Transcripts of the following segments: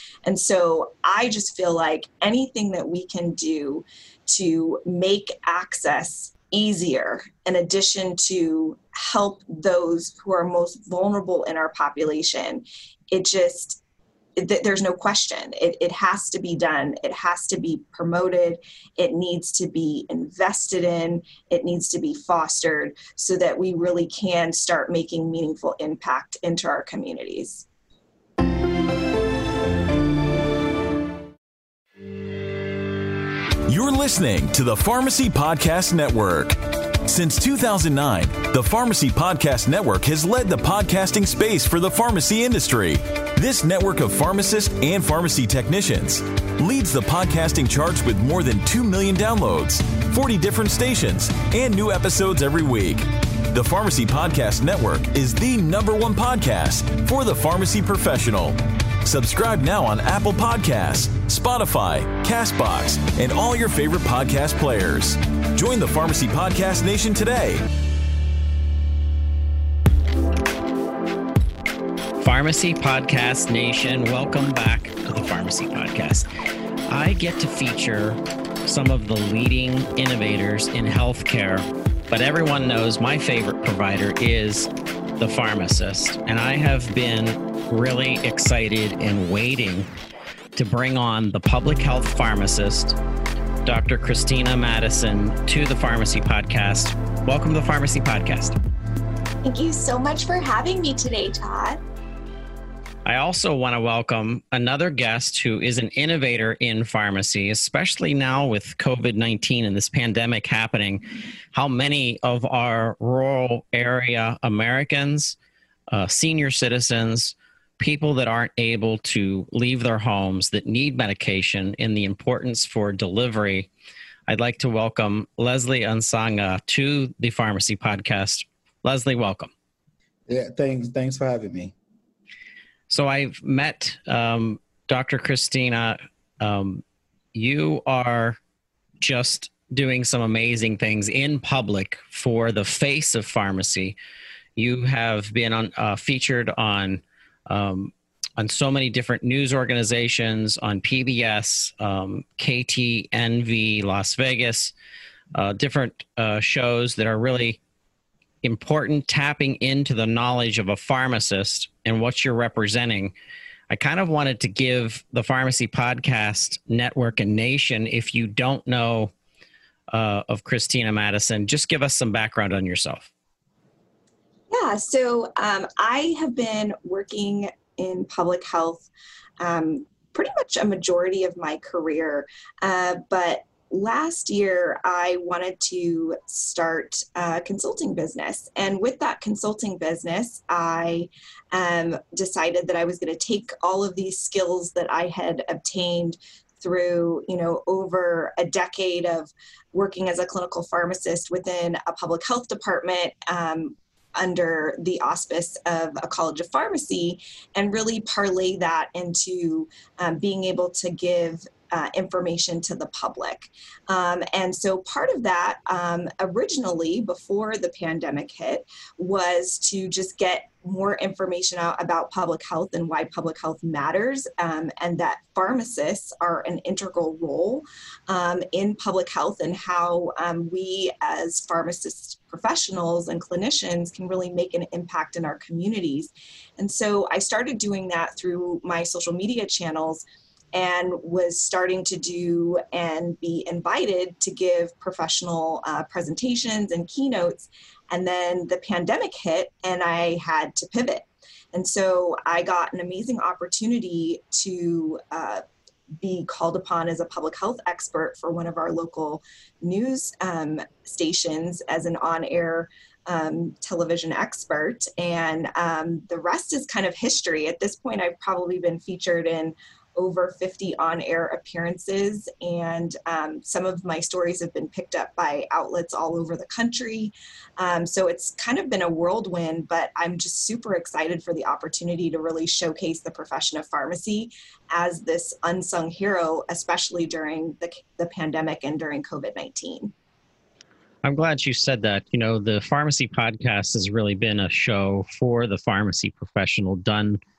And so I just feel like anything that we can do to make access easier, in addition to help those who are most vulnerable in our population, there's no question. It has to be done. It has to be promoted. It needs to be invested in. It needs to be fostered so that we really can start making meaningful impact into our communities. You're listening to the Pharmacy Podcast Network. Since 2009, the Pharmacy Podcast Network has led the podcasting space for the pharmacy industry. This network of pharmacists and pharmacy technicians leads the podcasting charts with more than 2 million downloads, 40 different stations, and new episodes every week. The Pharmacy Podcast Network is the #1 podcast for the pharmacy professional. Subscribe now on Apple Podcasts, Spotify, CastBox, and all your favorite podcast players. Join the Pharmacy Podcast Nation today. Pharmacy Podcast Nation, welcome back to the Pharmacy Podcast. I get to feature some of the leading innovators in healthcare, but everyone knows my favorite provider is the pharmacist. And I have been really excited and waiting to bring on the public health pharmacist, Dr. Christina Madison, to the Pharmacy Podcast. Welcome to the Pharmacy Podcast. Thank you so much for having me today, Todd. I also want to welcome another guest who is an innovator in pharmacy, especially now with COVID-19 and this pandemic happening. How many of our rural area Americans, senior citizens, people that aren't able to leave their homes, that need medication, and the importance for delivery. I'd like to welcome Leslie Ansanga to the Pharmacy Podcast. Leslie, welcome. Yeah, thanks for having me. So I've met Dr. Christina. You are just doing some amazing things in public for the face of pharmacy. You have been featured on so many different news organizations, on PBS, KTNV, Las Vegas, different shows that are really important, tapping into the knowledge of a pharmacist and what you're representing. I kind of wanted to give the Pharmacy Podcast Network and Nation, if you don't know of Christina Madison, just give us some background on yourself. Yeah, so I have been working in public health pretty much a majority of my career, but last year I wanted to start a consulting business. And with that consulting business, I decided that I was going to take all of these skills that I had obtained through, over a decade of working as a clinical pharmacist within a public health department, under the auspice of a college of pharmacy, and really parlay that into being able to give information to the public. And so part of that originally, before the pandemic hit, was to just get more information out about public health and why public health matters, and that pharmacists are an integral role in public health, and how we as pharmacist professionals and clinicians can really make an impact in our communities. And so I started doing that through my social media channels, and was starting to do and be invited to give professional presentations and keynotes. And then the pandemic hit and I had to pivot. And so I got an amazing opportunity to be called upon as a public health expert for one of our local news stations as an on-air television expert. And the rest is kind of history. At this point, I've probably been featured in over 50 on-air appearances, and some of my stories have been picked up by outlets all over the country. So it's kind of been a whirlwind, but I'm just super excited for the opportunity to really showcase the profession of pharmacy as this unsung hero, especially during the pandemic and during COVID-19. I'm glad you said that. The Pharmacy Podcast has really been a show for the pharmacy professional, done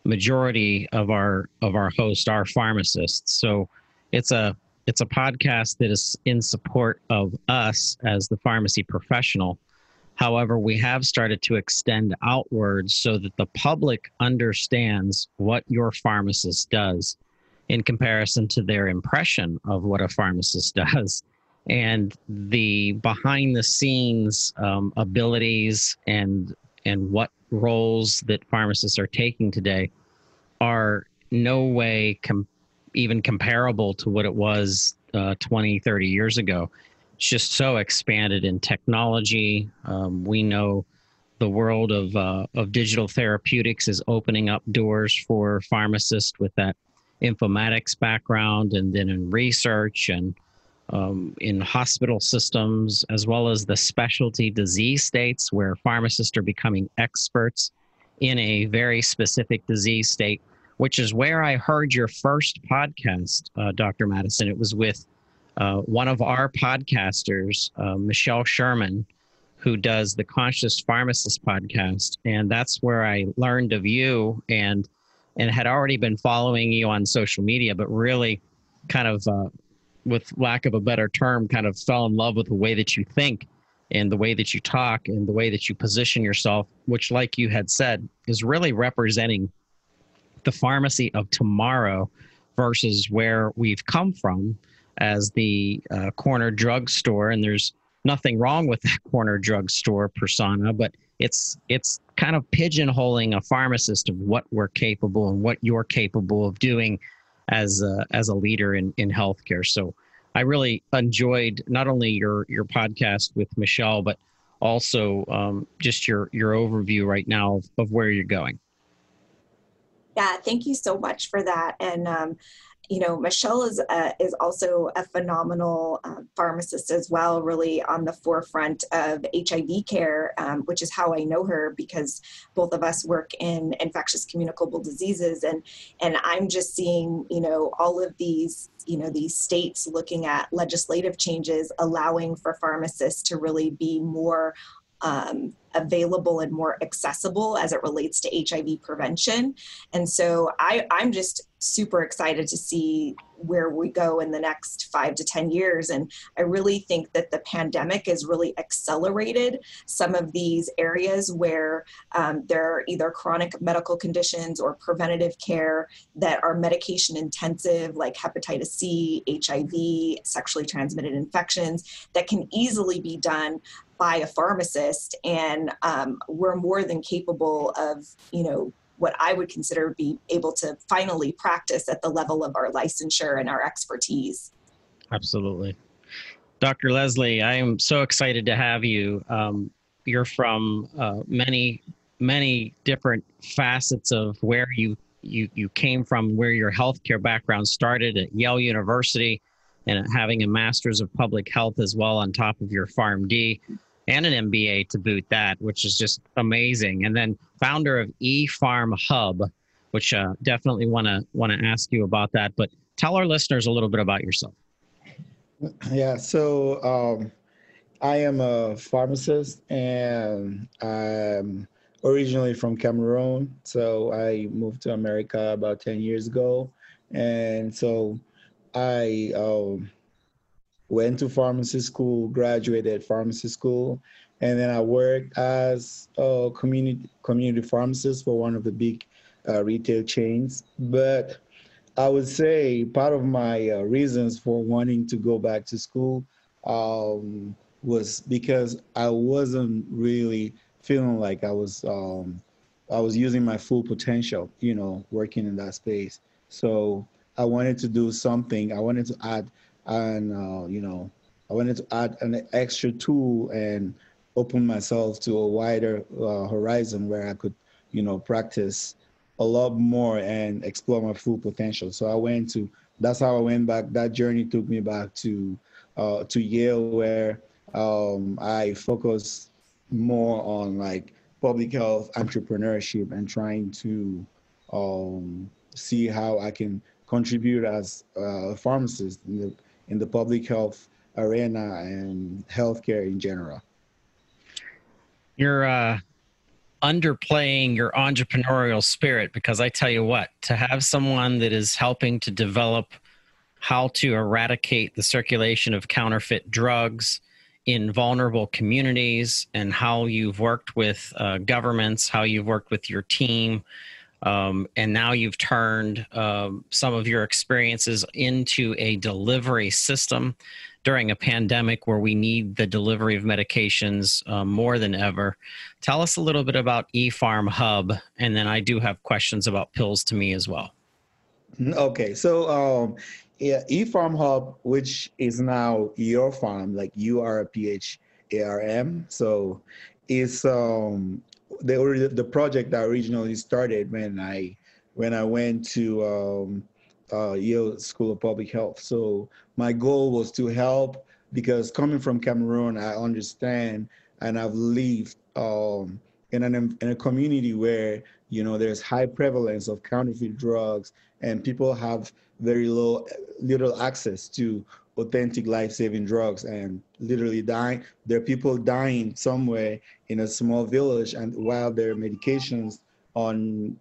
majority of our hosts are pharmacists. So it's a podcast that is in support of us as the pharmacy professional. However, we have started to extend outwards so that the public understands what your pharmacist does in comparison to their impression of what a pharmacist does, and the behind the scenes abilities and what roles that pharmacists are taking today are no way even comparable to what it was 20, 30 years ago. It's just so expanded in technology. We know the world of digital therapeutics is opening up doors for pharmacists with that informatics background, and then in research and in hospital systems, as well as the specialty disease states where pharmacists are becoming experts in a very specific disease state, which is where I heard your first podcast, Dr. Madison. It was with one of our podcasters, Michelle Sherman, who does the Conscious Pharmacist podcast. And that's where I learned of you and had already been following you on social media, but really kind of, with lack of a better term, kind of fell in love with the way that you think and the way that you talk and the way that you position yourself, which, like you had said, is really representing the pharmacy of tomorrow versus where we've come from as the corner drugstore. And there's nothing wrong with that corner drugstore persona, but it's kind of pigeonholing a pharmacist of what we're capable and what you're capable of doing as a leader in healthcare. So I really enjoyed not only your podcast with Michelle, but also just your overview right now of where you're going. Yeah, thank you so much for that. And Michelle is also a phenomenal pharmacist as well, really on the forefront of HIV care, which is how I know her, because both of us work in infectious communicable diseases. And I'm just seeing, all of these states looking at legislative changes, allowing for pharmacists to really be more available and more accessible as it relates to HIV prevention. And so I'm just super excited to see where we go in the next 5 to 10 years. And I really think that the pandemic has really accelerated some of these areas where there are either chronic medical conditions or preventative care that are medication intensive, like hepatitis C, HIV, sexually transmitted infections, that can easily be done by a pharmacist. And we're more than capable of, what I would consider be able to finally practice at the level of our licensure and our expertise. Absolutely. Dr. Leslie, I am so excited to have you. You're from many, many different facets of where you came from, where your healthcare background started at Yale University, and having a master's of public health as well on top of your PharmD. And an MBA to boot that, which is just amazing. And then founder of ePharm Hub, which definitely want to ask you about that. But tell our listeners a little bit about yourself. Yeah, so I am a pharmacist, and I'm originally from Cameroon. So I moved to America about 10 years ago. And so I went to pharmacy school, graduated pharmacy school, and then I worked as a community pharmacist for one of the big retail chains. But I would say part of my reasons for wanting to go back to school was because I wasn't really feeling like I was using my full potential, working in that space. So I wanted to do something. I wanted to add I wanted to add an extra tool and open myself to a wider horizon where I could, practice a lot more and explore my full potential. So that's how I went back. That journey took me back to Yale, where I focused more on like public health entrepreneurship and trying to see how I can contribute as a pharmacist in the public health arena and healthcare in general. underplaying your entrepreneurial spirit, because I tell you what, to have someone that is helping to develop how to eradicate the circulation of counterfeit drugs in vulnerable communities, and how you've worked with governments, how you've worked with your team, and now you've turned some of your experiences into a delivery system during a pandemic where we need the delivery of medications more than ever. Tell us a little bit about ePharm Hub, and then I do have questions about Pills to Me as well. Okay, so yeah, ePharm Hub, which is now Your Farm, like URPHARM. So it's the project that originally started when I went to Yale School of Public Health. So my goal was to help, because coming from Cameroon, I understand, and I've lived in a community where, you know, there's high prevalence of counterfeit drugs, and people have very little access to authentic life-saving drugs, and literally dying. There are people dying somewhere in a small village, and while their medications on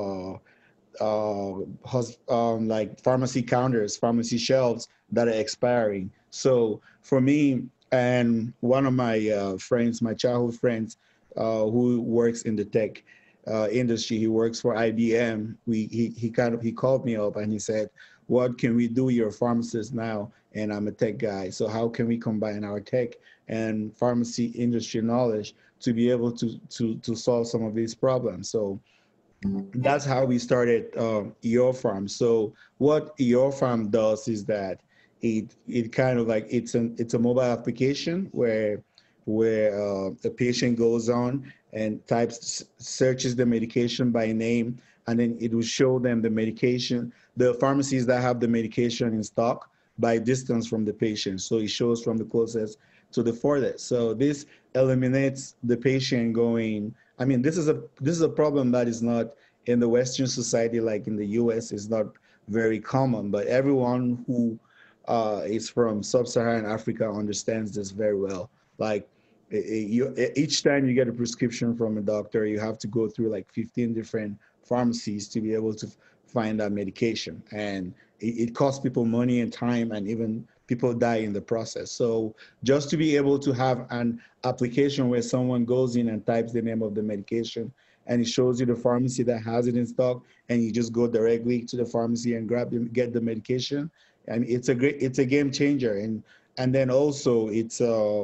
like pharmacy counters, pharmacy shelves that are expiring. So for me and one of my friends, my childhood friends, who works in the tech industry, he works for IBM. He called me up and he said, "What can we do? You're a pharmacist now, and I'm a tech guy. So how can we combine our tech and pharmacy industry knowledge to be able to solve some of these problems?" So that's how we started Your Farm. So what Your Farm does is that it kind of like it's a mobile application where the patient goes on and searches the medication by name, and then it will show them the medication, the pharmacies that have the medication in stock by distance from the patient. So it shows from the closest to the furthest. So this eliminates the patient going. I mean, this is a problem that is not in the Western society, like in the US, is not very common, but everyone who is from sub-Saharan Africa understands this very well. Like each time you get a prescription from a doctor, you have to go through like 15 different pharmacies to be able to find that medication. And it costs people money and time, and even people die in the process. So just to be able to have an application where someone goes in and types the name of the medication, and it shows you the pharmacy that has it in stock, and you just go directly to the pharmacy and get the medication. And it's a game changer. And then also it's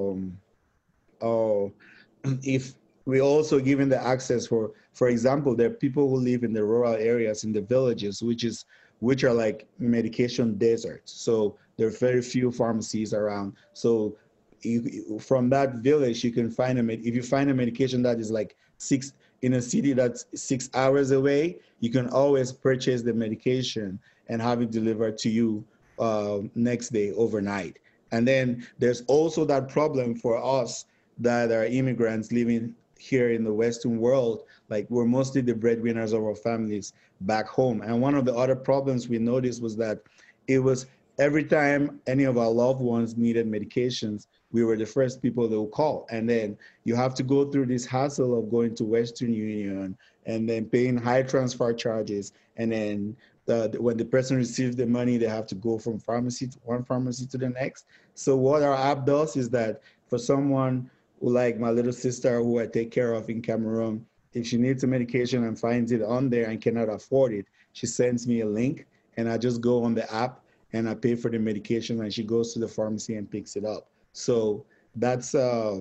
if we also given the access for example, there are people who live in the rural areas, in the villages, which are like medication deserts. So there are very few pharmacies around. So from that village, you can find if you find a medication that is like in a city that's 6 hours away, you can always purchase the medication and have it delivered to you next day, overnight. And then there's also that problem for us that are immigrants living here in the Western world. Like, we're mostly the breadwinners of our families back home. And one of the other problems we noticed was that it was every time any of our loved ones needed medications, we were the first people they would call. And then you have to go through this hassle of going to Western Union and then paying high transfer charges. And then when the person receives the money, they have to go from one pharmacy to the next. So what our app does is that for someone who, like my little sister who I take care of in Cameroon, if she needs a medication and finds it on there and cannot afford it, she sends me a link, and I just go on the app and I pay for the medication, and she goes to the pharmacy and picks it up. So that's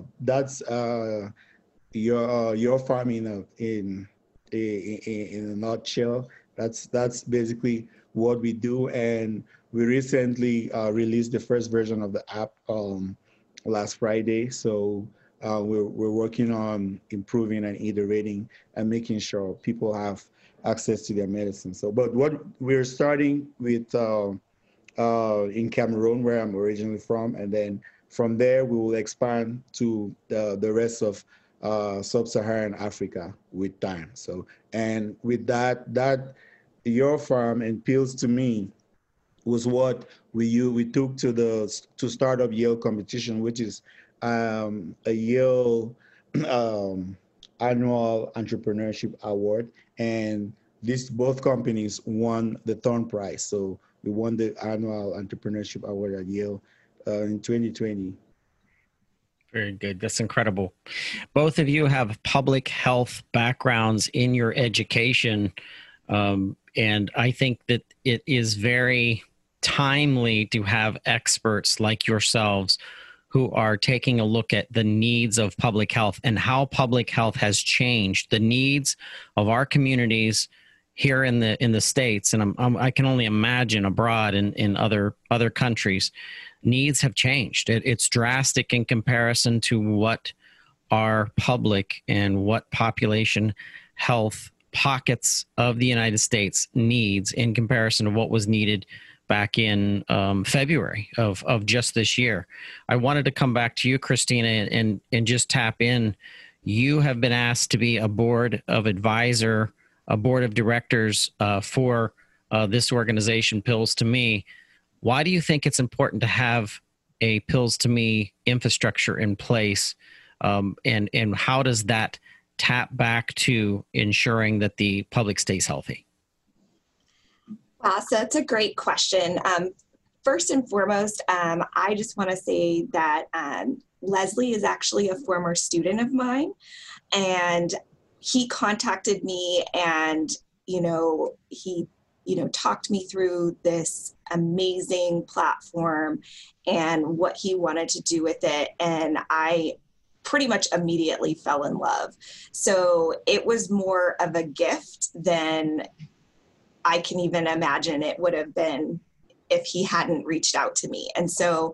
your farm in a nutshell. That's basically what we do. And we recently released the first version of the app last Friday. So we're working on improving and iterating and making sure people have access to their medicine. So, but what we're starting with in Cameroon, where I'm originally from, and then from there we will expand to the rest of sub-Saharan Africa with time. So, and with that Your Farm and Pills to Me was what we took to Startup Yale competition, which is a Yale annual entrepreneurship award, and these both companies won the Thorn Prize. So we won the annual entrepreneurship award at Yale in 2020. Very good. That's incredible. Both of you have public health backgrounds in your education. And I think that it is very timely to have experts like yourselves who are taking a look at the needs of public health and how public health has changed the needs of our communities here in the States. And I can only imagine abroad in other countries, needs have changed. It's drastic in comparison to what our public and what population health pockets of the United States needs in comparison to what was needed back in February of just this year. I wanted to come back to you, Christina, and just tap in. You have been asked to be a board of directors for this organization, Pills to Me. Why do you think it's important to have a Pills to Me infrastructure in place? And how does that tap back to ensuring that the public stays healthy? Wow, so that's a great question. First and foremost, I just want to say that Leslie is actually a former student of mine, and he contacted me and, he talked me through this amazing platform and what he wanted to do with it. And I pretty much immediately fell in love. So it was more of a gift than I can even imagine it would have been if he hadn't reached out to me. And so,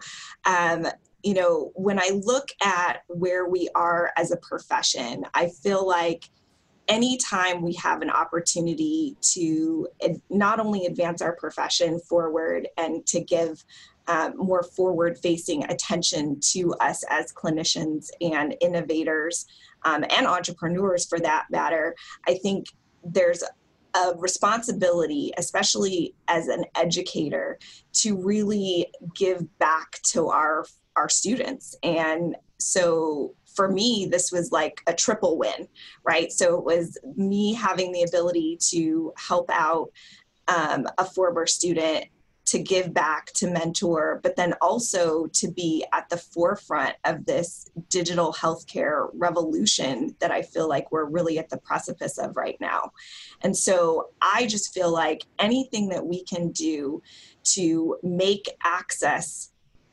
when I look at where we are as a profession, I feel like anytime we have an opportunity to not only advance our profession forward and to give more forward-facing attention to us as clinicians and innovators and entrepreneurs for that matter, I think there's a responsibility, especially as an educator, to really give back to our students. And so for me, this was like a triple win, right? So it was me having the ability to help out a former student, to give back, to mentor, but then also to be at the forefront of this digital healthcare revolution that I feel like we're really at the precipice of right now. And so I just feel like anything that we can do to make access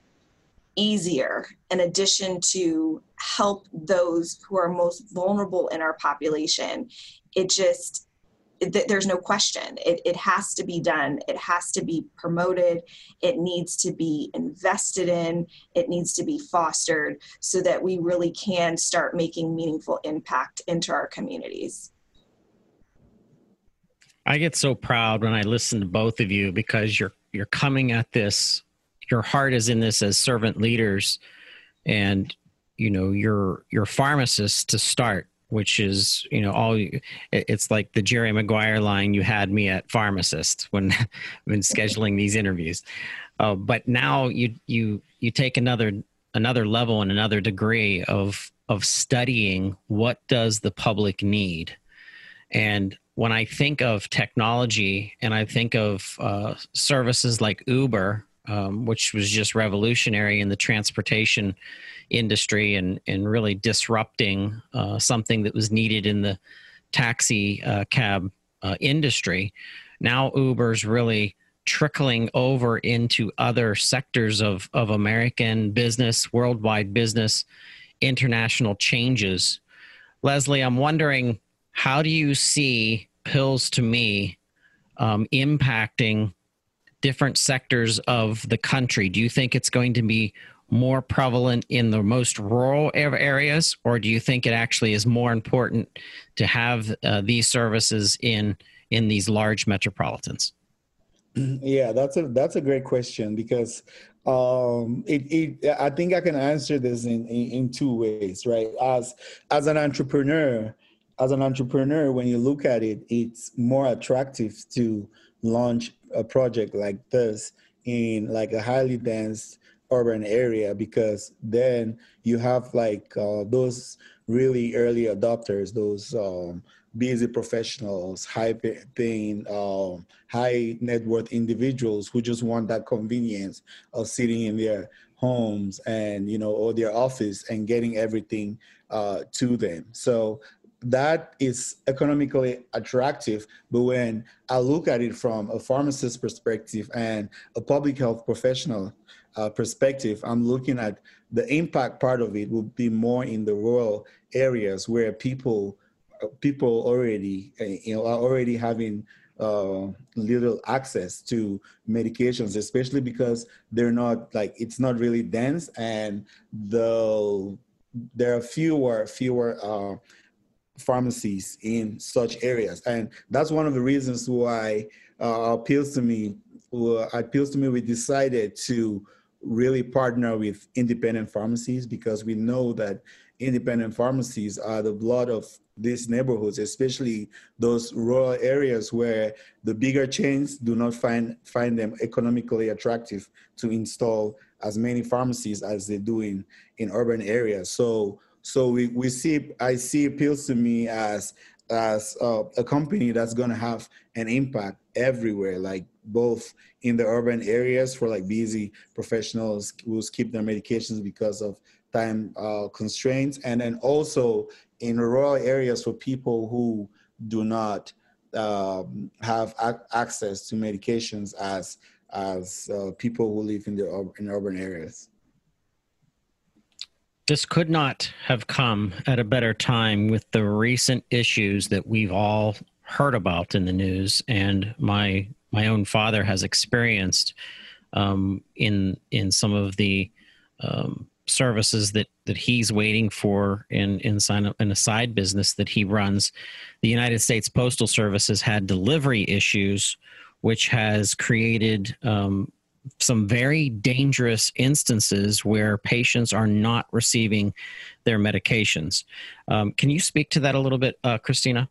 easier, in addition to help those who are most vulnerable in our population, there's no question. It has to be done. It has to be promoted. It needs to be invested in. It needs to be fostered so that we really can start making meaningful impact into our communities. I get so proud when I listen to both of you because you're coming at this. Your heart is in this as servant leaders, and you're pharmacists to start, which is it's like the Jerry Maguire line, "You had me at pharmacist" when scheduling these interviews. But now you take another level and another degree of studying what does the public need. And when I think of technology and I think of services like Uber, which was just revolutionary in the transportation industry and really disrupting something that was needed in the taxi cab industry. Now Uber's really trickling over into other sectors of American business, worldwide business, international changes. Leslie, I'm wondering, how do you see Pills to Me impacting different sectors of the country? Do you think it's going to be more prevalent in the most rural areas, or do you think it actually is more important to have these services in these large metropolitans? Yeah, that's a great question, because I think I can answer this in two ways, right? As an entrepreneur, when you look at it, it's more attractive to launch a project like this in like a highly dense urban area, because then you have like those really early adopters, those busy professionals, high-paying, high net worth individuals who just want that convenience of sitting in their homes and, or their office and getting everything to them. So that is economically attractive. But when I look at it from a pharmacist perspective and a public health professional perspective, I'm looking at the impact part of it will be more in the rural areas where people already, are already having little access to medications, especially because they're not like, it's not really dense, and there are fewer pharmacies in such areas. And that's one of the reasons why appeals to me, we decided to really partner with independent pharmacies, because we know that independent pharmacies are the blood of these neighborhoods, especially those rural areas where the bigger chains do not find them economically attractive to install as many pharmacies as they do in urban areas. So I see appeals to me as a company that's going to have an impact everywhere, like both in the urban areas for like busy professionals who skip their medications because of time constraints, and then also in rural areas for people who do not have access to medications as people who live in urban areas. This could not have come at a better time with the recent issues that we've all heard about in the news, and my own father has experienced in some of the services that he's waiting for in a side business that he runs. The United States Postal Service has had delivery issues, which has created some very dangerous instances where patients are not receiving their medications. Can you speak to that a little bit, Christina?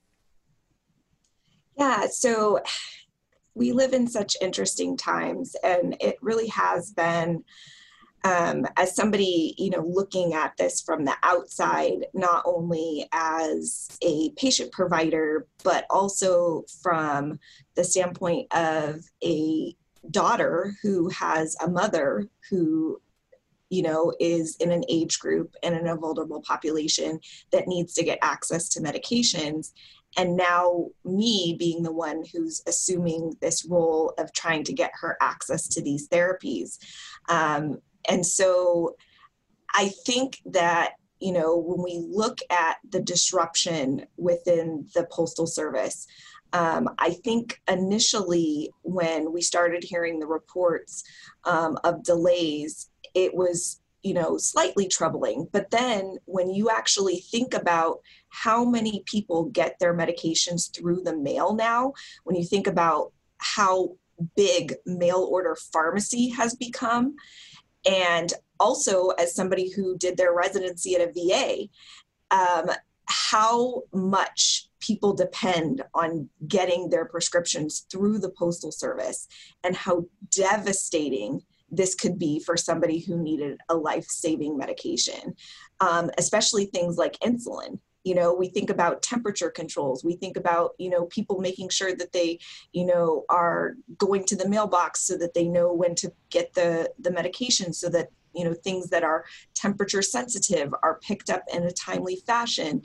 Yeah, so we live in such interesting times, and it really has been, as somebody, looking at this from the outside, not only as a patient provider, but also from the standpoint of a daughter who has a mother who, is in an age group and in a vulnerable population that needs to get access to medications. And now me being the one who's assuming this role of trying to get her access to these therapies. And so I think that, when we look at the disruption within the Postal Service, I think initially when we started hearing the reports of delays, it was, slightly troubling. But then when you actually think about how many people get their medications through the mail now, when you think about how big mail order pharmacy has become, and also as somebody who did their residency at a VA, how much people depend on getting their prescriptions through the Postal Service, and how devastating this could be for somebody who needed a life-saving medication, especially things like insulin. We think about temperature controls. We think about, people making sure that they, are going to the mailbox so that they know when to get the medication, so that, things that are temperature sensitive are picked up in a timely fashion.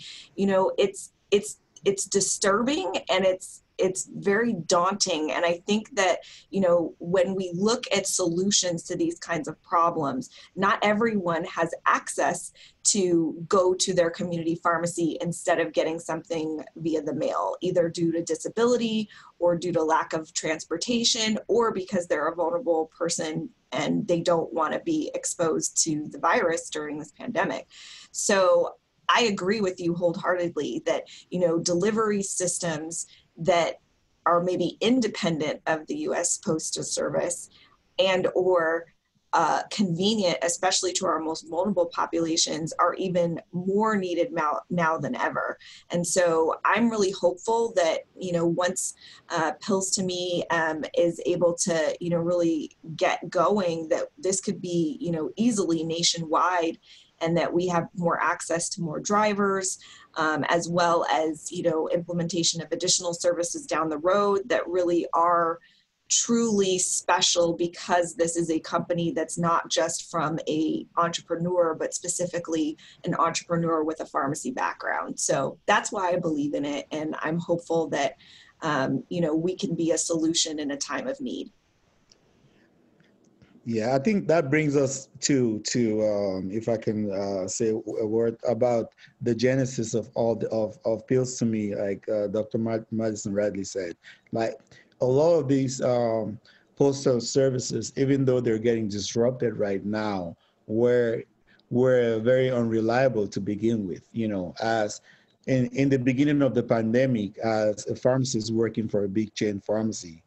It's disturbing, and it's very daunting. And I think that, when we look at solutions to these kinds of problems, not everyone has access to go to their community pharmacy instead of getting something via the mail, either due to disability or due to lack of transportation, or because they're a vulnerable person and they don't want to be exposed to the virus during this pandemic. So I agree with you wholeheartedly that, delivery systems that are maybe independent of the U.S. Postal Service and or convenient, especially to our most vulnerable populations, are even more needed now than ever. And so I'm really hopeful that, once Pills to Me is able to, really get going, that this could be, easily nationwide, and that we have more access to more drivers, as well as, implementation of additional services down the road that really are truly special, because this is a company that's not just from a entrepreneur, but specifically an entrepreneur with a pharmacy background. So that's why I believe in it. And I'm hopeful that, we can be a solution in a time of need. Yeah, I think that brings us to if I can say a word about the genesis of all of Pills to Me, like Dr. Madison Radley said. Like, a lot of these postal services, even though they're getting disrupted right now, were very unreliable to begin with. As in the beginning of the pandemic, as a pharmacist working for a big chain pharmacy,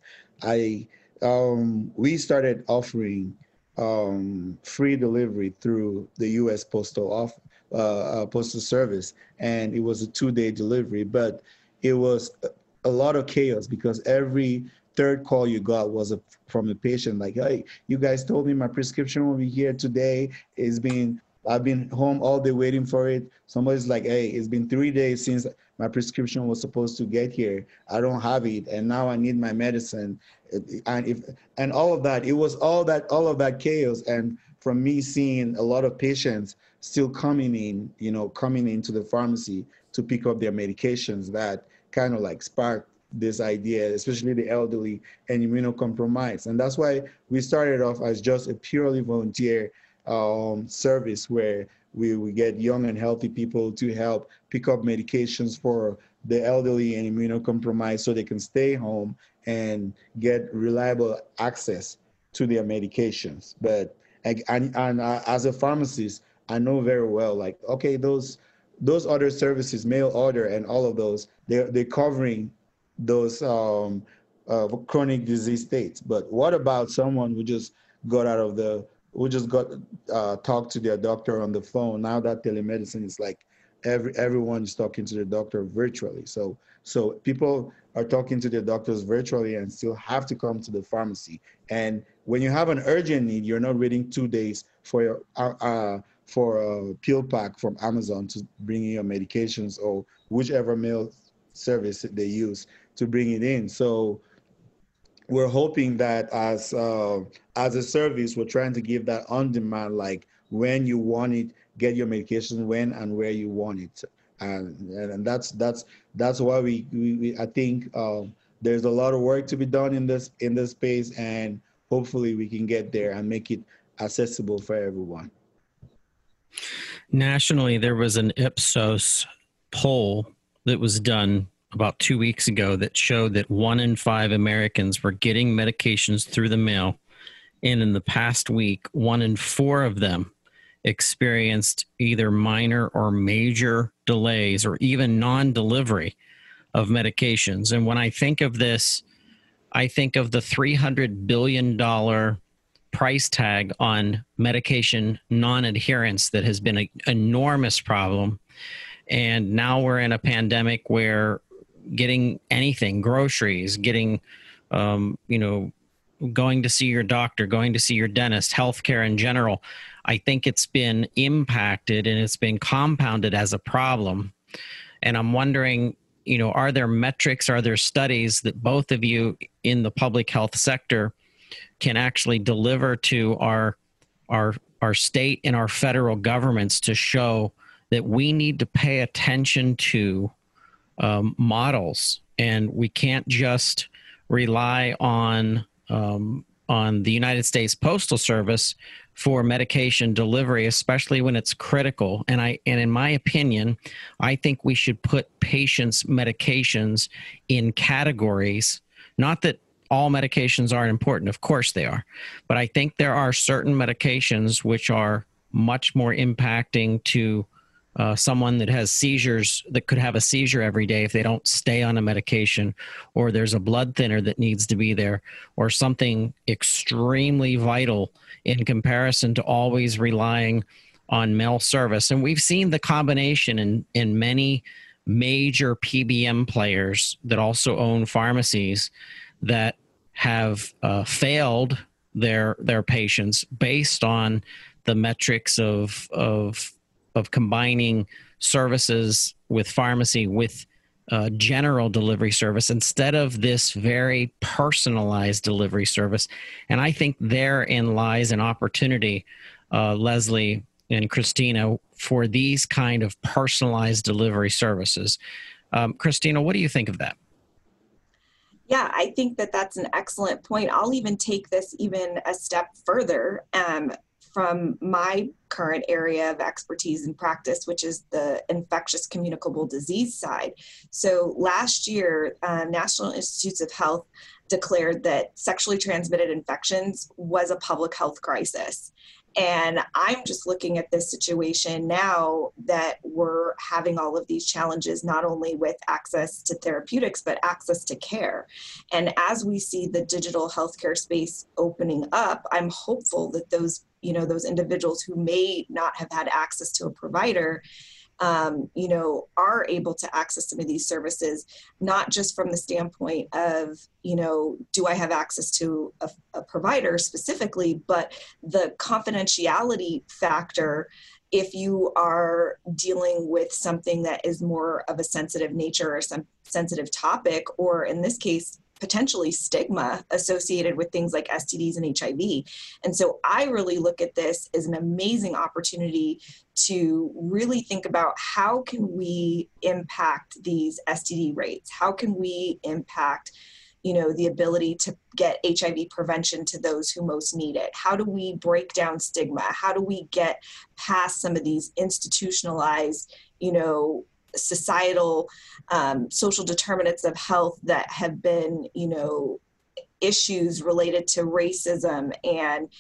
we started offering free delivery through the U.S. Postal Service, and it was a 2-day delivery, but it was a lot of chaos because every third call you got was from a patient like, "Hey, you guys told me my prescription will be here today. I've been home all day waiting for it." Somebody's like, "Hey, it's been 3 days since my prescription was supposed to get here. I don't have it, and now I need my medicine." And all of that, it was all of that chaos. And from me seeing a lot of patients still coming into the pharmacy to pick up their medications, that kind of like sparked this idea, especially the elderly and immunocompromised. And that's why we started off as just a purely volunteer service where we get young and healthy people to help pick up medications for the elderly and immunocompromised so they can stay home and get reliable access to their medications. But as a pharmacist, I know very well, like, okay, those other services, mail order and all of those, they're covering those chronic disease states. But what about someone who just talked to their doctor on the phone? Now that telemedicine is like everyone's talking to the doctor virtually. So people are talking to their doctors virtually and still have to come to the pharmacy. And when you have an urgent need, you're not waiting 2 days for a pill pack from Amazon to bring in your medications or whichever mail service they use to bring it in. So we're hoping that as a service, we're trying to give that on demand, like when you want it, get your medication when and where you want it. And that's why we I think there's a lot of work to be done in this space, and hopefully we can get there and make it accessible for everyone. Nationally, there was an Ipsos poll that was done about 2 weeks ago that showed that 1 in 5 Americans were getting medications through the mail. And in the past week, 1 in 4 of them experienced either minor or major delays or even non-delivery of medications. And when I think of this, I think of the $300 billion price tag on medication non-adherence that has been an enormous problem. And now we're in a pandemic where getting anything, groceries, getting, going to see your doctor, going to see your dentist, healthcare in general, I think it's been impacted and it's been compounded as a problem. And I'm wondering, are there metrics, are there studies that both of you in the public health sector can actually deliver to our state and our federal governments to show that we need to pay attention to models, and we can't just rely on the United States Postal Service for medication delivery, especially when it's critical. And in my opinion, I think we should put patients' medications in categories. Not that all medications aren't important, of course they are, but I think there are certain medications which are much more impacting to someone that has seizures, that could have a seizure every day if they don't stay on a medication, or there's a blood thinner that needs to be there, or something extremely vital in comparison to always relying on mail service. And we've seen the combination in many major PBM players that also own pharmacies that have failed their patients based on the metrics of combining services with pharmacy with general delivery service instead of this very personalized delivery service. And I think therein lies an opportunity, Leslie and Christina, for these kind of personalized delivery services. Christina, what do you think of that? Yeah, I think that that's an excellent point. I'll even take this even a step further from my current area of expertise and practice, which is the infectious communicable disease side. So last year, National Institutes of Health declared that sexually transmitted infections was a public health crisis. And I'm just looking at this situation now that we're having all of these challenges, not only with access to therapeutics, but access to care. And as we see the digital healthcare space opening up, I'm hopeful that those individuals who may not have had access to a provider, are able to access some of these services, not just from the standpoint of, do I have access to a provider specifically, but the confidentiality factor if you are dealing with something that is more of a sensitive nature or some sensitive topic, or in this case, potentially stigma associated with things like STDs and HIV. And so I really look at this as an amazing opportunity to really think about how can we impact these STD rates? How can we impact the ability to get HIV prevention to those who most need it? How do we break down stigma? How do we get past some of these institutionalized, societal, social determinants of health that have been, issues related to racism and,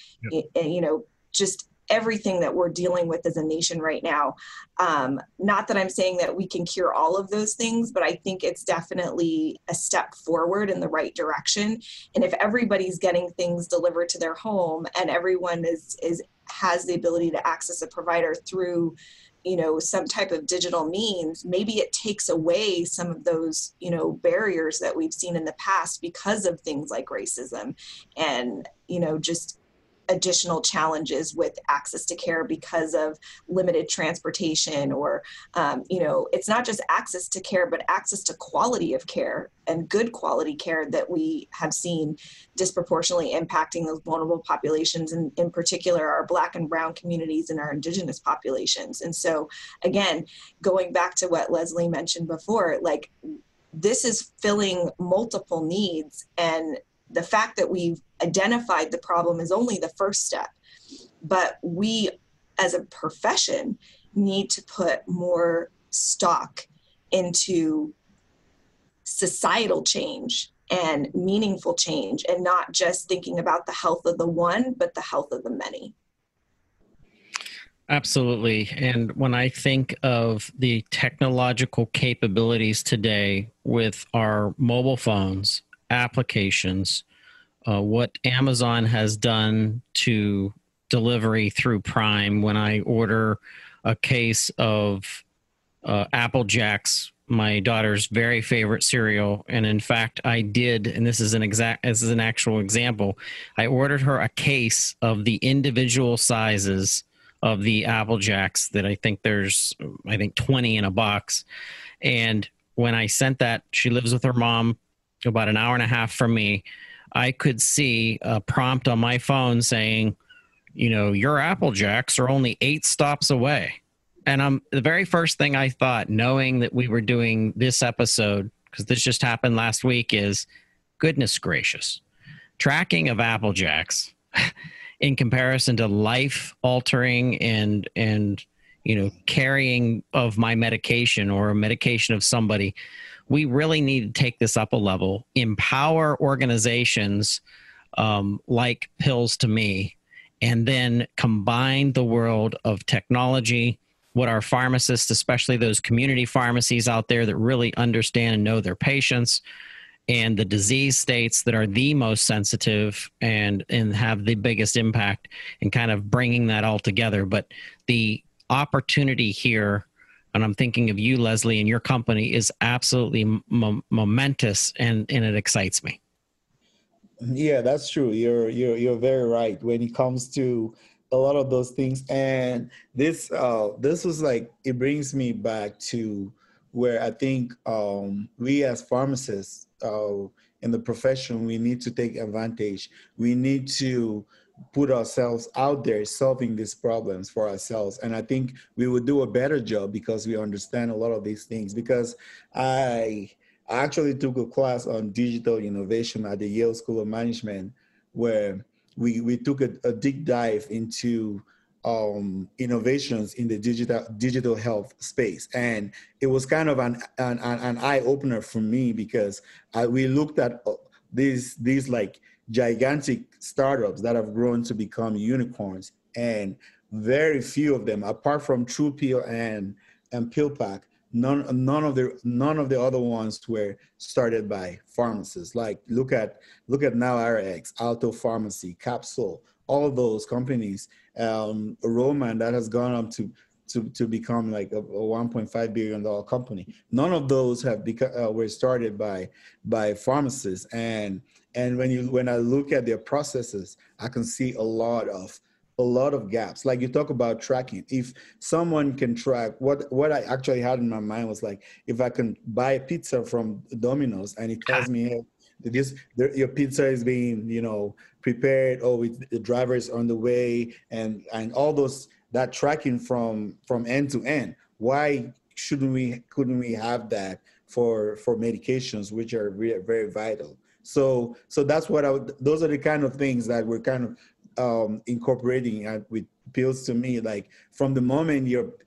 just everything that we're dealing with as a nation right now. Not that I'm saying that we can cure all of those things, but I think it's definitely a step forward in the right direction. And if everybody's getting things delivered to their home and everyone has the ability to access a provider through some type of digital means, maybe it takes away some of those, barriers that we've seen in the past because of things like racism and, just additional challenges with access to care because of limited transportation or, it's not just access to care, but access to quality of care and good quality care that we have seen disproportionately impacting those vulnerable populations, and in particular, our Black and Brown communities and our Indigenous populations. And so, again, going back to what Leslie mentioned before, like this is filling multiple needs, and the fact that we've identified the problem is only the first step. But we, as a profession, need to put more stock into societal change and meaningful change, and not just thinking about the health of the one, but the health of the many. Absolutely. And when I think of the technological capabilities today with our mobile phones, applications, what Amazon has done to delivery through Prime, when I order a case of Apple Jacks, my daughter's very favorite cereal, and in fact I did, and this is an actual example, I ordered her a case of the individual sizes of the Apple Jacks that I think there's 20 in a box. And when I sent that, she lives with her mom about an hour and a half from me. I could see a prompt on my phone saying, your Apple Jacks are only 8 stops away. And the very first thing I thought, knowing that we were doing this episode, because this just happened last week, is goodness gracious, tracking of Apple Jacks in comparison to life altering and carrying of my medication or a medication of somebody. We really need to take this up a level, empower organizations like Pills to Me, and then combine the world of technology what our pharmacists, especially those community pharmacies out there that really understand and know their patients and the disease states that are the most sensitive and have the biggest impact, and kind of bringing that all together. But the opportunity here, and I'm thinking of you, Leslie, and your company, is absolutely momentous, and it excites me. Yeah, that's true. You're very right when it comes to a lot of those things. And this was like, it brings me back to where I think we as pharmacists in the profession, we need to take advantage. We need to put ourselves out there solving these problems for ourselves. And I think we would do a better job because we understand a lot of these things. Because I actually took a class on digital innovation at the Yale School of Management, where we took a deep dive into innovations in the digital health space. And it was kind of an eye opener for me, because we looked at these like gigantic startups that have grown to become unicorns, and very few of them, apart from TruePill and PillPack, none of the other ones were started by pharmacists. Like look at NowRx, Alto Pharmacy, Capsule, all those companies. Roman, that has gone up to become like a $1.5 billion company. None of those have were started by pharmacists. And when I look at their processes, I can see a lot of gaps. Like you talk about tracking. If someone can track, what I actually had in my mind was like, if I can buy a pizza from Domino's and it tells me, hey, your pizza is being, prepared, or the driver is on the way, and all those, that tracking from end to end. Why couldn't we have that for medications, which are very vital? So that's those are the kind of things that we're kind of incorporating with pills. To me, like from the moment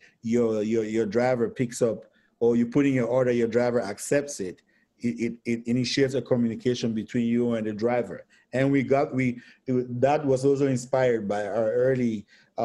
your driver picks up, or you put in your order, your driver accepts it, it initiates a communication between you and the driver. And that was also inspired by our early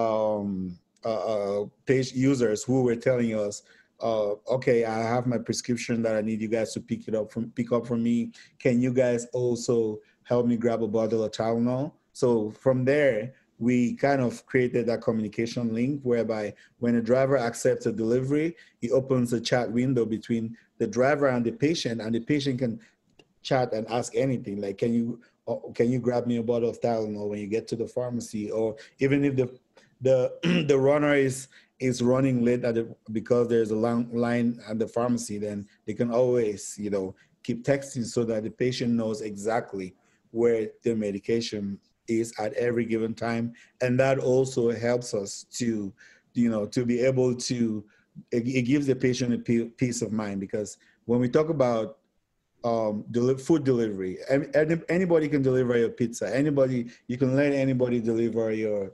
page users who were telling us, okay, I have my prescription that I need you guys to pick up from me. Can you guys also help me grab a bottle of Tylenol? So from there, we kind of created that communication link whereby when a driver accepts a delivery, it opens a chat window between the driver and the patient can chat and ask anything, like, can you grab me a bottle of Tylenol when you get to the pharmacy? Or even if the runner is running late because there's a long line at the pharmacy, then they can always, keep texting so that the patient knows exactly where the medication is at every given time. And that also helps us to be able to, it gives the patient a peace of mind, because when we talk about food delivery, anybody can deliver your pizza. You can let anybody deliver your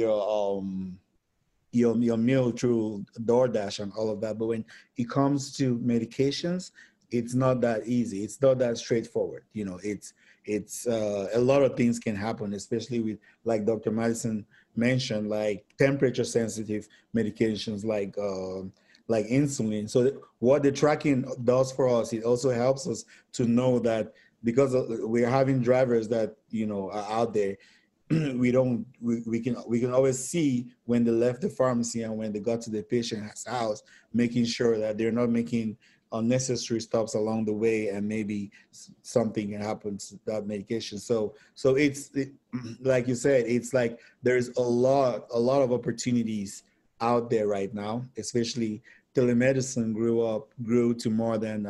meal through DoorDash and all of that. But when it comes to medications, it's not that easy. It's not that straightforward. It's a lot of things can happen, especially with, like Dr. Madison mentioned, like temperature sensitive medications like insulin. So what the tracking does for us, it also helps us to know that, because we're having drivers that are out there, we can always see when they left the pharmacy and when they got to the patient's house, making sure that they're not making unnecessary stops along the way, and maybe something happens to that medication. So it's like you said, it's like there's a lot of opportunities out there right now, especially telemedicine grew to more than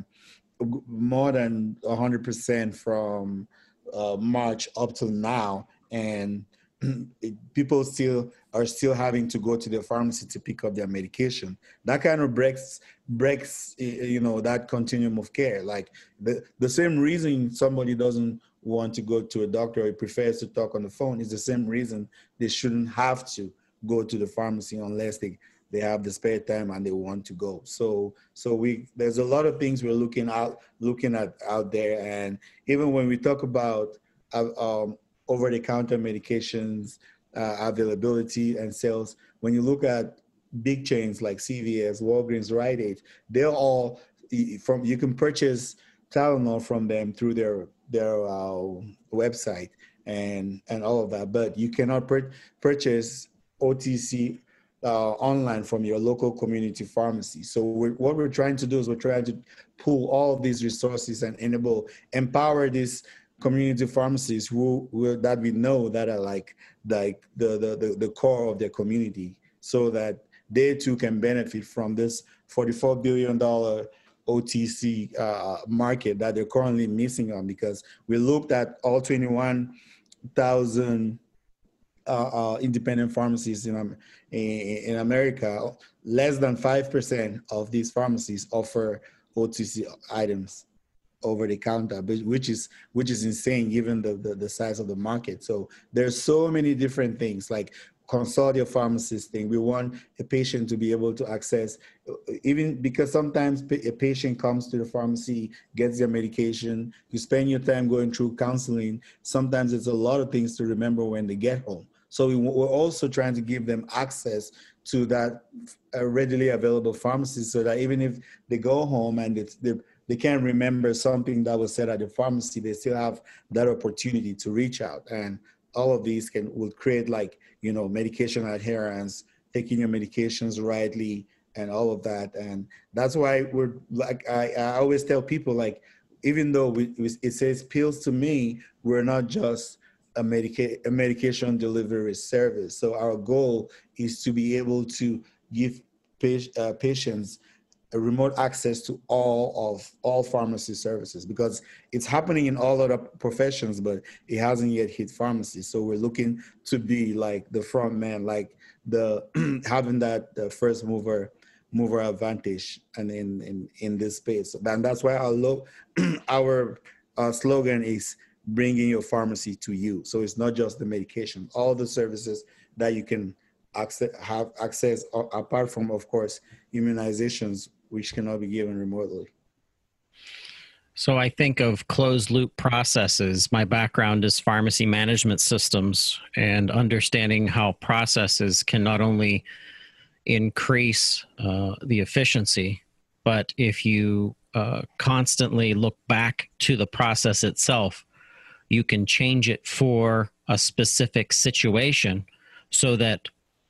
100% from March up till now. And people are still having to go to the pharmacy to pick up their medication. That kind of breaks that continuum of care. Like the same reason somebody doesn't want to go to a doctor or prefers to talk on the phone is the same reason they shouldn't have to go to the pharmacy unless they have the spare time and they want to go. So there's a lot of things we're looking at out there. And even when we talk about over-the-counter medications, availability and sales, when you look at big chains like CVS, Walgreens, Rite Aid, they're all you can purchase Tylenol from them through their website and all of that, but you cannot purchase OTC online from your local community pharmacy. So what we're trying to do is we're trying to pool all of these resources and empower these community pharmacies that we know that are like the core of their community, so that they too can benefit from this $44 billion OTC market that they're currently missing on, because we looked at all 21,000 independent pharmacies in America. Less than 5% of these pharmacies offer OTC items over the counter, which is insane given the size of the market. So there's so many different things, like consult your pharmacist thing. We want a patient to be able to access, even because sometimes a patient comes to the pharmacy, gets their medication, you spend your time going through counseling. Sometimes it's a lot of things to remember when they get home. So we're also trying to give them access to that readily available pharmacy, so that even if they go home and they can't remember something that was said at the pharmacy, they still have that opportunity to reach out. And all of these will create, like, medication adherence, taking your medications rightly, and all of that. And that's why we're like, I always tell people, like, even though it says pills to me, we're not just a medication delivery service. So our goal is to be able to give patients a remote access to all pharmacy services, because it's happening in all other professions, but it hasn't yet hit pharmacy. So we're looking to be like the front man, like having the first mover advantage, and in this space. And that's why our slogan is bringing your pharmacy to you. So it's not just the medication, all the services that you can have access, apart from, of course, immunizations, which cannot be given remotely. So I think of closed loop processes. My background is pharmacy management systems, and understanding how processes can not only increase the efficiency, but if you constantly look back to the process itself, you can change it for a specific situation, so that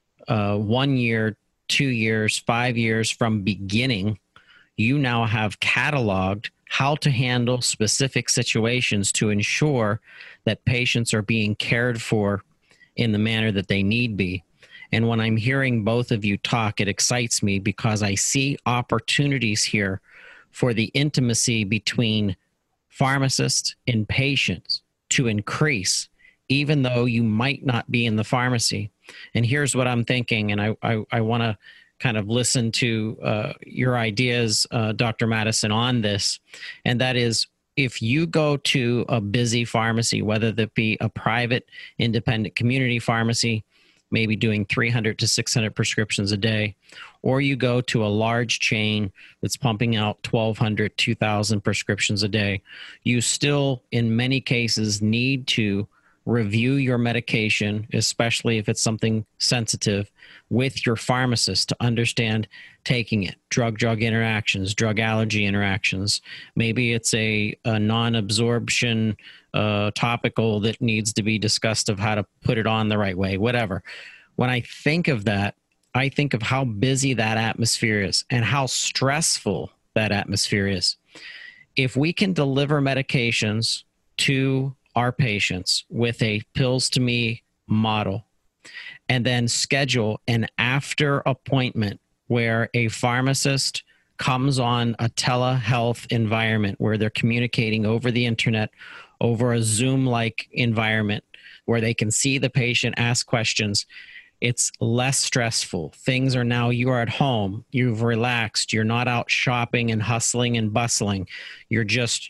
1 year, 2 years, 5 years from beginning, you now have cataloged how to handle specific situations to ensure that patients are being cared for in the manner that they need be. And when I'm hearing both of you talk, it excites me, because I see opportunities here for the intimacy between pharmacists and patients to increase, even though you might not be in the pharmacy. And here's what I'm thinking, and I want to kind of listen to your ideas, Dr. Madison, on this. And that is, if you go to a busy pharmacy, whether that be a private independent community pharmacy, maybe doing 300 to 600 prescriptions a day, or you go to a large chain that's pumping out 1,200, 2,000 prescriptions a day, you still, in many cases, need to review your medication, especially if it's something sensitive, with your pharmacist to understand taking it, drug-drug interactions, drug allergy interactions. Maybe it's a non-absorption topical that needs to be discussed of how to put it on the right way, whatever. When I think of that, I think of how busy that atmosphere is and how stressful that atmosphere is. If we can deliver medications to our patients with a pills to me model, and then schedule an after appointment where a pharmacist comes on a telehealth environment where they're communicating over the internet, over a Zoom-like environment where they can see the patient, ask questions, it's less stressful. Things are now, you are at home, you've relaxed, you're not out shopping and hustling and bustling. You're just,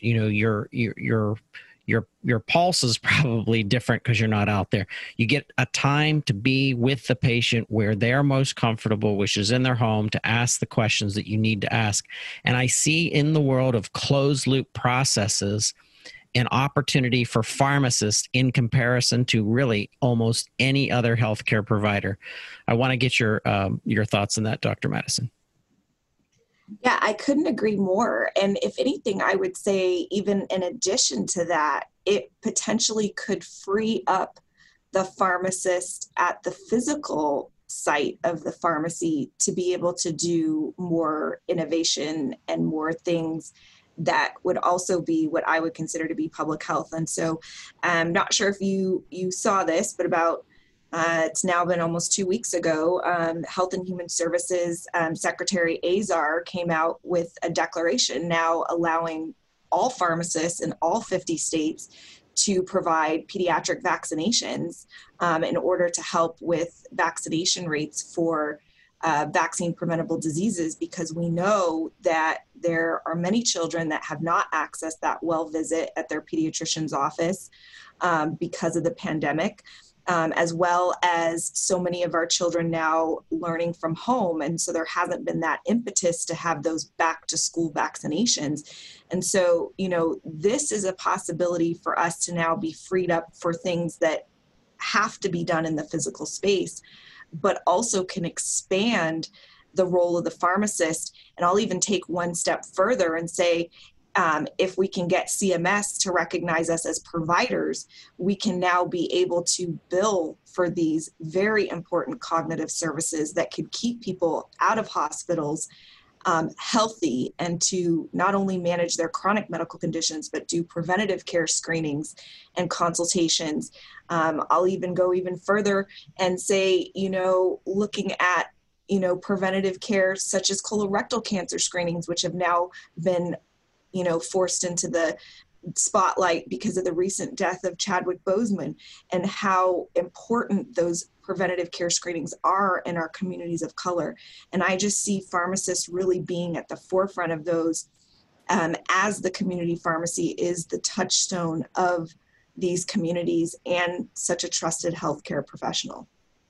your pulse is probably different because you're not out there. You get a time to be with the patient where they're most comfortable, which is in their home, to ask the questions that you need to ask. And I see in the world of closed loop processes an opportunity for pharmacists in comparison to really almost any other healthcare provider. I want to get your thoughts on that, Dr. Madison. Yeah, I couldn't agree more. And if anything, I would say even in addition to that, it potentially could free up the pharmacist at the physical site of the pharmacy to be able to do more innovation and more things that would also be what I would consider to be public health. And so I'm not sure if you saw this, but about it's now been almost 2 weeks ago, Health and Human Services Secretary Azar came out with a declaration now allowing all pharmacists in all 50 states to provide pediatric vaccinations in order to help with vaccination rates for vaccine preventable diseases, because we know that there are many children that have not accessed that well visit at their pediatrician's office because of the pandemic. As well as so many of our children now learning from home. And so there hasn't been that impetus to have those back to school vaccinations. And so, this is a possibility for us to now be freed up for things that have to be done in the physical space, but also can expand the role of the pharmacist. And I'll even take one step further and say, if we can get CMS to recognize us as providers, we can now be able to bill for these very important cognitive services that could keep people out of hospitals healthy, and to not only manage their chronic medical conditions, but do preventative care screenings and consultations. I'll even go even further and say, looking at preventative care such as colorectal cancer screenings, which have now been forced into the spotlight because of the recent death of Chadwick Boseman, and how important those preventative care screenings are in our communities of color. And I just see pharmacists really being at the forefront of those, as the community pharmacy is the touchstone of these communities and such a trusted healthcare professional.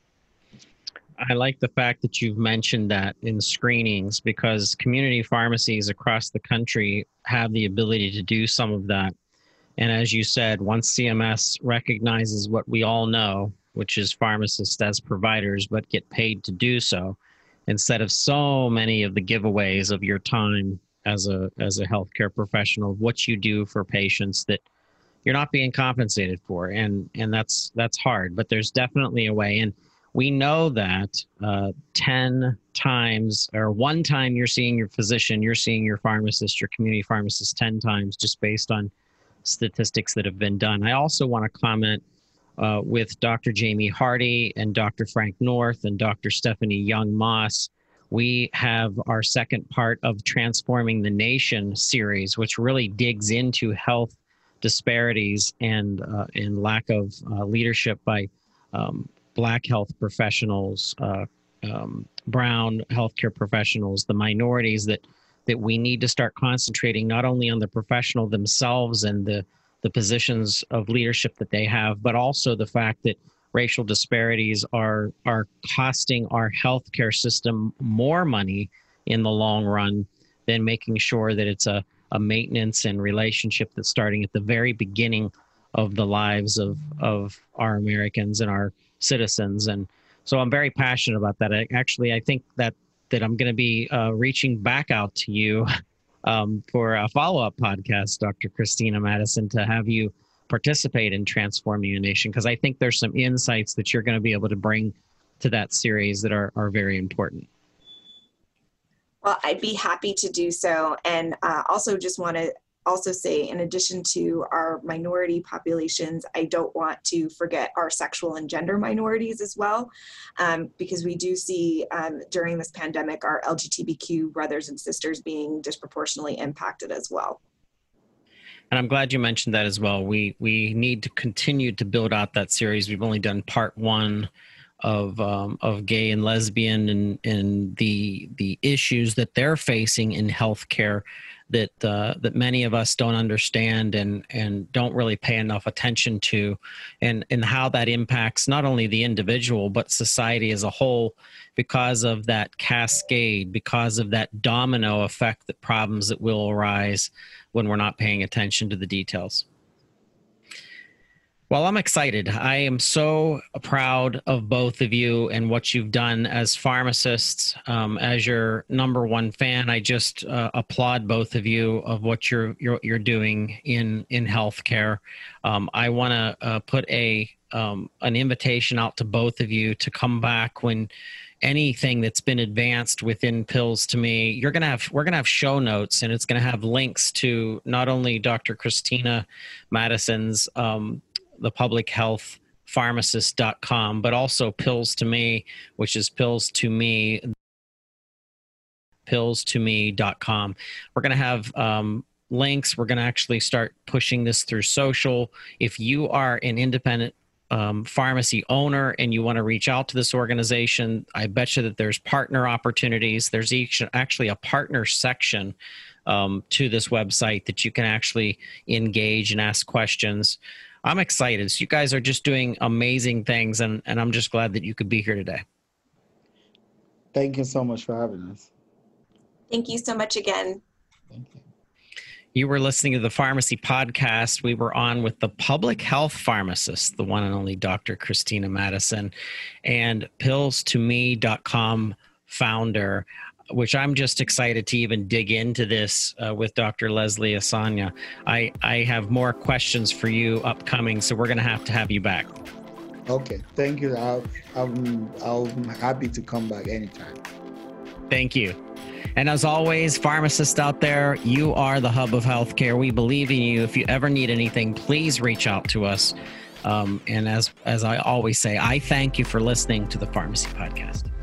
I like the fact that you've mentioned that in screenings, because community pharmacies across the country have the ability to do some of that. And as you said, once CMS recognizes what we all know, which is pharmacists as providers, but get paid to do so, instead of so many of the giveaways of your time as a healthcare professional, what you do for patients that you're not being compensated for. And that's hard, but there's definitely a way. And we know that 10 times, or one time you're seeing your physician, you're seeing your pharmacist, your community pharmacist 10 times, just based on statistics that have been done. I also want to comment with Dr. Jamie Hardy and Dr. Frank North and Dr. Stephanie Young-Moss. We have our second part of Transforming the Nation series, which really digs into health disparities and lack of leadership by Black health professionals, brown healthcare professionals, the minorities that we need to start concentrating not only on the professional themselves and the positions of leadership that they have, but also the fact that racial disparities are costing our healthcare system more money in the long run than making sure that it's a maintenance and relationship that's starting at the very beginning of the lives of our Americans and our citizens. And so I'm very passionate about that. I think that I'm going to be reaching back out to you for a follow-up podcast, Dr. Christina Madison, to have you participate in Transforming a Nation, because I think there's some insights that you're going to be able to bring to that series that are very important. Well, I'd be happy to do so. And also just want to also say, in addition to our minority populations, I don't want to forget our sexual and gender minorities as well, because we do see during this pandemic our LGBTQ brothers and sisters being disproportionately impacted as well. And I'm glad you mentioned that as well. We need to continue to build out that series. We've only done part one of gay and lesbian and the issues that they're facing in healthcare that many of us don't understand and don't really pay enough attention to, and how that impacts not only the individual but society as a whole, because of that cascade, because of that domino effect, that problems that will arise when we're not paying attention to the details. Well, I'm excited. I am so proud of both of you and what you've done as pharmacists. As your number one fan, I just applaud both of you of what you're doing in healthcare. I want to put an invitation out to both of you to come back when anything that's been advanced within Pills to Me. We're gonna have show notes, and it's gonna have links to not only Dr. Christina Madison's thepublichealthpharmacist.com, but also Pills to Me, which is pillstome.com. We're going to have links. We're going to actually start pushing this through social. If you are an independent pharmacy owner and you want to reach out to this organization, I bet you that there's partner opportunities. There's actually a partner section to this website that you can actually engage and ask questions. I'm excited. So you guys are just doing amazing things, and I'm just glad that you could be here today. Thank you so much for having us. Thank you so much again. Thank you. You were listening to the Pharmacy Podcast. We were on with the public health pharmacist, the one and only Dr. Christina Madison, and pillstome.com founder, which I'm just excited to even dig into this with Dr. Leslie Asanya. I have more questions for you upcoming, so we're going to have you back. Okay, thank you. I'm happy to come back anytime. Thank you. And as always, pharmacists out there, you are the hub of healthcare. We believe in you. If you ever need anything, please reach out to us. And as I always say, I thank you for listening to the Pharmacy Podcast.